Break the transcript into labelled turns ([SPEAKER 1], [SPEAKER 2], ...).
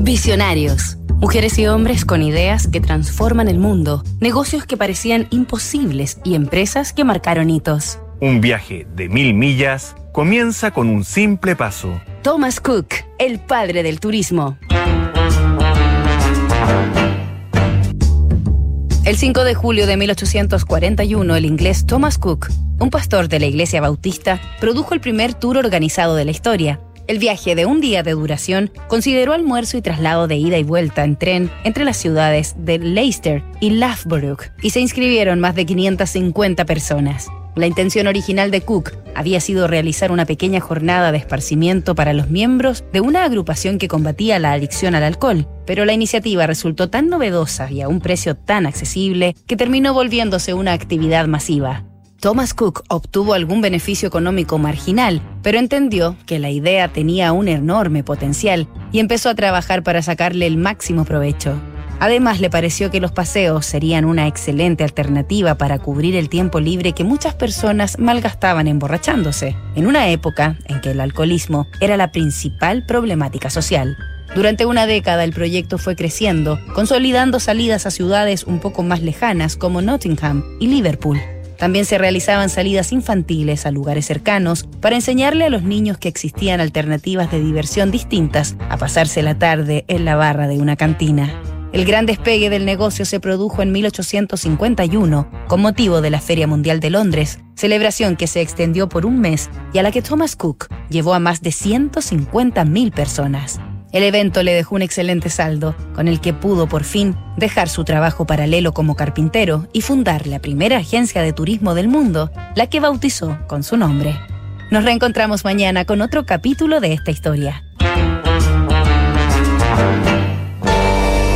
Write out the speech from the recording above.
[SPEAKER 1] Visionarios. Mujeres y hombres con ideas que transforman el mundo, negocios que parecían imposibles y empresas que marcaron hitos.
[SPEAKER 2] Un viaje de 1000 millas comienza con un simple paso.
[SPEAKER 1] Thomas Cook, el padre del turismo. El 5 de julio de 1841, el inglés Thomas Cook, un pastor de la Iglesia Bautista, produjo el primer tour organizado de la historia. El viaje de un día de duración consideró almuerzo y traslado de ida y vuelta en tren entre las ciudades de Leicester y Loughborough, y se inscribieron más de 550 personas. La intención original de Cook había sido realizar una pequeña jornada de esparcimiento para los miembros de una agrupación que combatía la adicción al alcohol, pero la iniciativa resultó tan novedosa y a un precio tan accesible que terminó volviéndose una actividad masiva. Thomas Cook obtuvo algún beneficio económico marginal, pero entendió que la idea tenía un enorme potencial y empezó a trabajar para sacarle el máximo provecho. Además, le pareció que los paseos serían una excelente alternativa para cubrir el tiempo libre que muchas personas malgastaban emborrachándose, en una época en que el alcoholismo era la principal problemática social. Durante una década el proyecto fue creciendo, consolidando salidas a ciudades un poco más lejanas como Nottingham y Liverpool. También se realizaban salidas infantiles a lugares cercanos para enseñarle a los niños que existían alternativas de diversión distintas a pasarse la tarde en la barra de una cantina. El gran despegue del negocio se produjo en 1851 con motivo de la Feria Mundial de Londres, celebración que se extendió por un mes y a la que Thomas Cook llevó a más de 150.000 personas. El evento le dejó un excelente saldo, con el que pudo por fin dejar su trabajo paralelo como carpintero y fundar la primera agencia de turismo del mundo, la que bautizó con su nombre. Nos reencontramos mañana con otro capítulo de esta historia.